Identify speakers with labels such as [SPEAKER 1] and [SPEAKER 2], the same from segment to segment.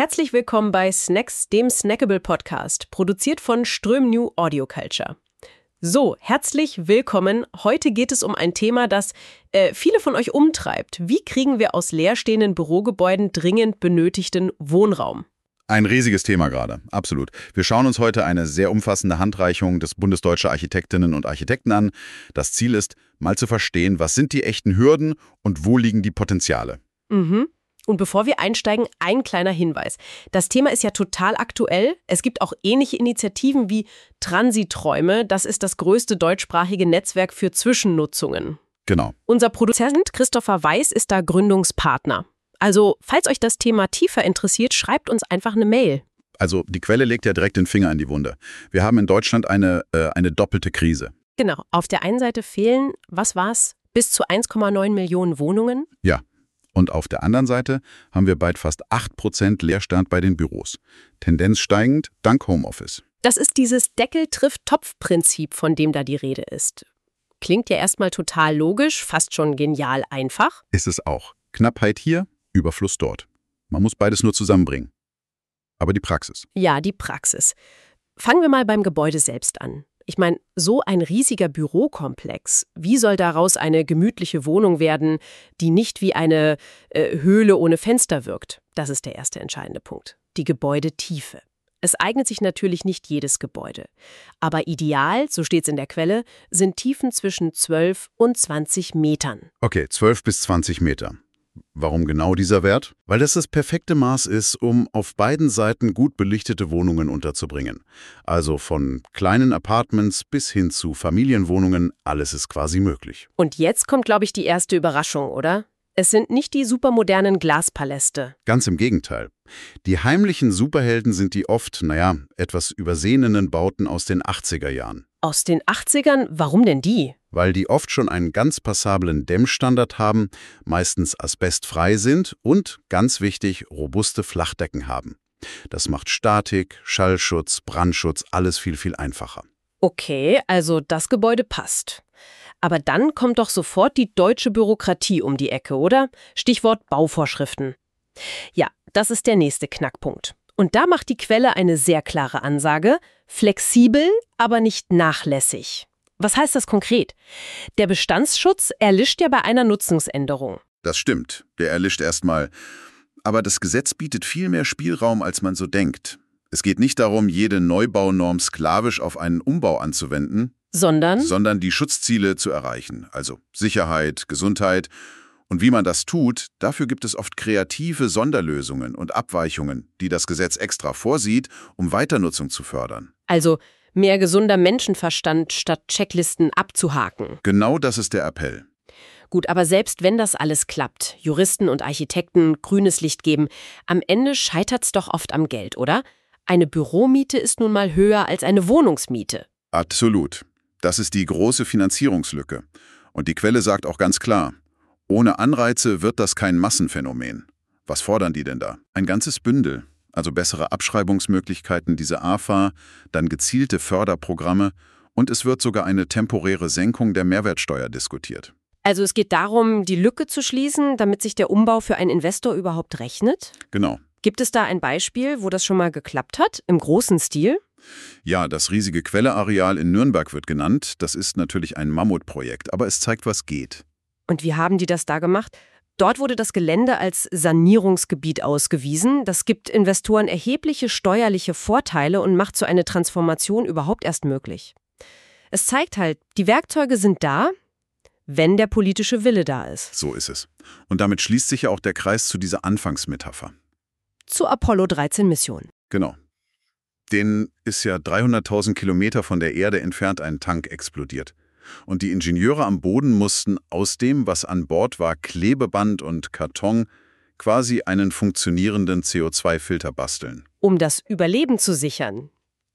[SPEAKER 1] Herzlich willkommen bei Snacks, dem Snackable-Podcast, produziert von Ström-New Audio Culture. So, herzlich willkommen. Heute geht es um ein Thema, das viele von euch umtreibt. Wie kriegen wir aus leerstehenden Bürogebäuden dringend benötigten Wohnraum?
[SPEAKER 2] Ein riesiges Thema gerade, absolut. Wir schauen uns heute eine sehr umfassende Handreichung des Bundes Deutscher Architektinnen und Architekten an. Das Ziel ist, mal zu verstehen, was sind die echten Hürden und wo liegen die Potenziale.
[SPEAKER 1] Und bevor wir einsteigen, ein kleiner Hinweis. Das Thema ist ja total aktuell. Es gibt auch ähnliche Initiativen wie Transiträume. Das ist das größte deutschsprachige Netzwerk für Zwischennutzungen.
[SPEAKER 2] Genau.
[SPEAKER 1] Unser Produzent Christopher Weiß ist da Gründungspartner. Also, falls euch das Thema tiefer interessiert, schreibt uns einfach eine Mail.
[SPEAKER 2] Also die Quelle legt ja direkt den Finger in die Wunde. Wir haben in Deutschland eine doppelte Krise.
[SPEAKER 1] Genau. Auf der einen Seite fehlen, was war's, bis zu 1,9 Millionen Wohnungen.
[SPEAKER 2] Ja. Und auf der anderen Seite haben wir bald fast 8% Leerstand bei den Büros. Tendenz steigend dank Homeoffice.
[SPEAKER 1] Das ist dieses Deckel-trifft-Topf-Prinzip, von dem da die Rede ist. Klingt ja erstmal total logisch, fast schon genial einfach.
[SPEAKER 2] Ist es auch. Knappheit hier, Überfluss dort. Man muss beides nur zusammenbringen. Aber die Praxis.
[SPEAKER 1] Ja, die Praxis. Fangen wir mal beim Gebäude selbst an. Ich meine, so ein riesiger Bürokomplex, wie soll daraus eine gemütliche Wohnung werden, die nicht wie eine Höhle ohne Fenster wirkt? Das ist der erste entscheidende Punkt. Die Gebäudetiefe. Es eignet sich natürlich nicht jedes Gebäude. Aber ideal, so steht es in der Quelle, sind Tiefen zwischen 12 und 20 Metern.
[SPEAKER 2] Okay, 12 bis 20 Meter. Warum genau dieser Wert? Weil das perfekte Maß ist, um auf beiden Seiten gut belichtete Wohnungen unterzubringen. Also von kleinen Apartments bis hin zu Familienwohnungen, alles ist quasi möglich.
[SPEAKER 1] Und jetzt kommt, glaube ich, die erste Überraschung, oder? Es sind nicht die supermodernen Glaspaläste.
[SPEAKER 2] Ganz im Gegenteil. Die heimlichen Superhelden sind die oft, etwas übersehenen Bauten aus den 80er Jahren.
[SPEAKER 1] Aus den 80ern? Warum denn die?
[SPEAKER 2] Weil die oft schon einen ganz passablen Dämmstandard haben, meistens asbestfrei sind und, ganz wichtig, robuste Flachdecken haben. Das macht Statik, Schallschutz, Brandschutz alles viel, viel einfacher.
[SPEAKER 1] Okay, also das Gebäude passt. Aber dann kommt doch sofort die deutsche Bürokratie um die Ecke, oder? Stichwort Bauvorschriften. Ja, das ist der nächste Knackpunkt. Und da macht die Quelle eine sehr klare Ansage: flexibel, aber nicht nachlässig. Was heißt das konkret? Der Bestandsschutz erlischt ja bei einer Nutzungsänderung.
[SPEAKER 2] Das stimmt, der erlischt erstmal. Aber das Gesetz bietet viel mehr Spielraum, als man so denkt. Es geht nicht darum, jede Neubaunorm sklavisch auf einen Umbau anzuwenden, sondern die Schutzziele zu erreichen, also Sicherheit, Gesundheit. Und wie man das tut, dafür gibt es oft kreative Sonderlösungen und Abweichungen, die das Gesetz extra vorsieht, um Weiternutzung zu fördern.
[SPEAKER 1] Also mehr gesunder Menschenverstand statt Checklisten abzuhaken.
[SPEAKER 2] Genau das ist der Appell.
[SPEAKER 1] Gut, aber selbst wenn das alles klappt, Juristen und Architekten grünes Licht geben, am Ende scheitert's doch oft am Geld, oder? Eine Büromiete ist nun mal höher als eine Wohnungsmiete.
[SPEAKER 2] Absolut. Das ist die große Finanzierungslücke. Und die Quelle sagt auch ganz klar: Ohne Anreize wird das kein Massenphänomen. Was fordern die denn da? Ein ganzes Bündel. Also bessere Abschreibungsmöglichkeiten, diese AFA, dann gezielte Förderprogramme und es wird sogar eine temporäre Senkung der Mehrwertsteuer diskutiert.
[SPEAKER 1] Also es geht darum, die Lücke zu schließen, damit sich der Umbau für einen Investor überhaupt rechnet?
[SPEAKER 2] Genau.
[SPEAKER 1] Gibt es da ein Beispiel, wo das schon mal geklappt hat, im großen Stil?
[SPEAKER 2] Ja, das riesige Quelleareal in Nürnberg wird genannt. Das ist natürlich ein Mammutprojekt, aber es zeigt, was geht.
[SPEAKER 1] Und wie haben die das da gemacht? Dort wurde das Gelände als Sanierungsgebiet ausgewiesen. Das gibt Investoren erhebliche steuerliche Vorteile und macht so eine Transformation überhaupt erst möglich. Es zeigt halt, die Werkzeuge sind da, wenn der politische Wille da ist.
[SPEAKER 2] So ist es. Und damit schließt sich ja auch der Kreis zu dieser Anfangsmetapher.
[SPEAKER 1] Zur Apollo-13-Mission.
[SPEAKER 2] Genau. Denen ist ja 300.000 Kilometer von der Erde entfernt ein Tank explodiert. Und die Ingenieure am Boden mussten aus dem, was an Bord war, Klebeband und Karton, quasi einen funktionierenden CO2-Filter basteln.
[SPEAKER 1] Um das Überleben zu sichern.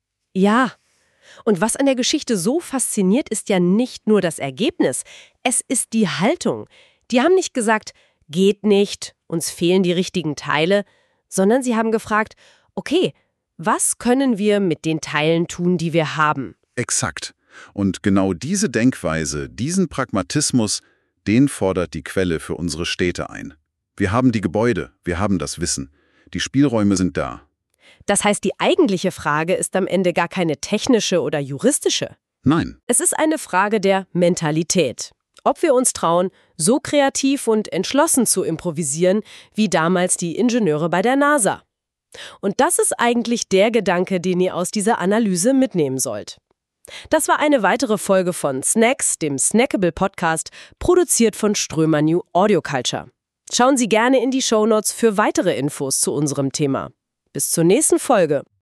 [SPEAKER 1] Ja. Und was an der Geschichte so fasziniert, ist ja nicht nur das Ergebnis, es ist die Haltung. Die haben nicht gesagt, geht nicht, uns fehlen die richtigen Teile, sondern sie haben gefragt, okay, was können wir mit den Teilen tun, die wir haben?
[SPEAKER 2] Exakt. Und genau diese Denkweise, diesen Pragmatismus, den fordert die Quelle für unsere Städte ein. Wir haben die Gebäude, wir haben das Wissen. Die Spielräume sind da.
[SPEAKER 1] Das heißt, die eigentliche Frage ist am Ende gar keine technische oder juristische.
[SPEAKER 2] Nein.
[SPEAKER 1] Es ist eine Frage der Mentalität. Ob wir uns trauen, so kreativ und entschlossen zu improvisieren, wie damals die Ingenieure bei der NASA. Und das ist eigentlich der Gedanke, den ihr aus dieser Analyse mitnehmen sollt. Das war eine weitere Folge von Snacks, dem Snackable Podcast, produziert von Strömer New Audio Culture. Schauen Sie gerne in die Shownotes für weitere Infos zu unserem Thema. Bis zur nächsten Folge.